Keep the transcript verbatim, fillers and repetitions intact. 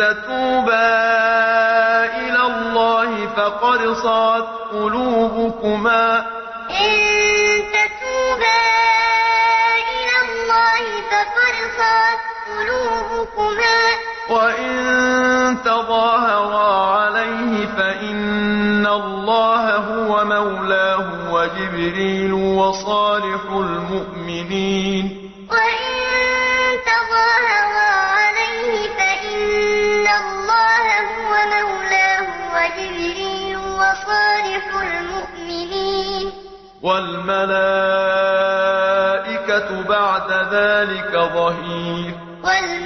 تتوبا إلى الله فقد صغت قلوبكما إن تتوبا إلى الله فقد صغت قلوبكما وإن تظاهرا عليه فإن الله هو مولاه وجبريل وصالح المؤمنين وإن تظاهرا عليه فإن الله هو مولاه وجبريل وصالح المؤمنين والملائكة بعد ذلك ظهير والملائكة